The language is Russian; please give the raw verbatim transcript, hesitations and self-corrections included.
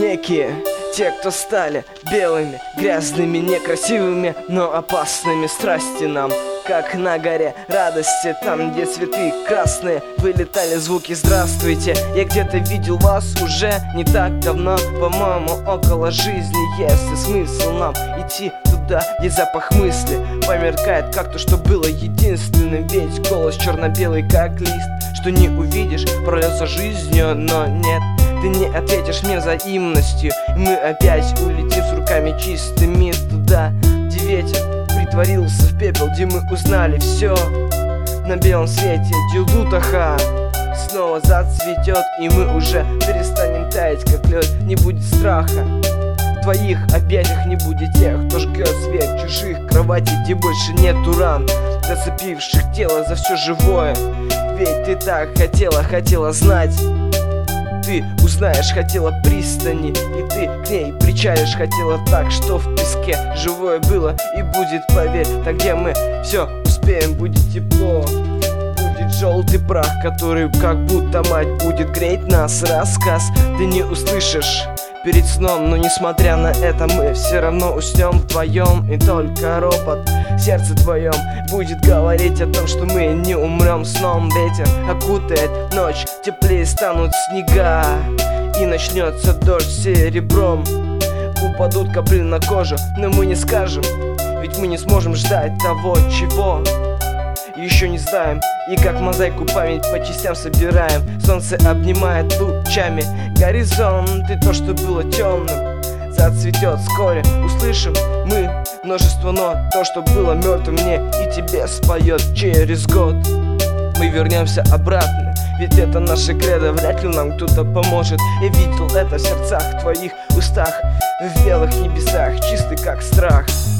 некие, те, кто стали белыми, грязными, некрасивыми, но опасными. Страсти нам, как на горе радости, там, где цветы красные, вылетали звуки «Здравствуйте». Я где-то видел вас уже не так давно, по-моему, около жизни. Есть и смысл нам идти туда, где запах мысли померкает, как то, что было единственным. Ведь голос черно-белый, как лист, что не увидишь, прольется жизнью, но нет, ты не ответишь мне взаимностью. И мы опять улетим с руками чистыми туда, где ветер притворился в пепел, где мы узнали все на белом свете, где лутаха снова зацветет, и мы уже перестанем таять, как лед. Не будет страха, в твоих объятиях не будет тех, кто жгет свет чужих кроватей, где больше нету ран, зацепивших тело за все живое. Ведь ты так хотела, хотела знать, ты узнаешь, хотела пристани, и ты к ней причалишь. Хотела так, что в песке живое было и будет, поверь. Так где мы все успеем, будет тепло, будет желтый прах, который как будто мать будет греть нас. Рассказ ты не услышишь перед сном, но несмотря на это мы все равно уснем вдвоем. И только ропот в сердце твоем будет говорить о том, что мы не умрем сном. Ветер окутает ночь, теплее станут снега, и начнется дождь серебром. Упадут капли на кожу, но мы не скажем, ведь мы не сможем ждать того, чего еще не знаем. И как мозаику память по частям собираем. Солнце обнимает лучами горизонт, и то, что было темным, зацветет вскоре. Услышим мы множество нот, то, что было мертвым, мне и тебе споет через год. Мы вернемся обратно, ведь это наше кредо, вряд ли нам кто-то поможет. Я видел это в сердцах твоих, устах, в белых небесах, чистый как страх.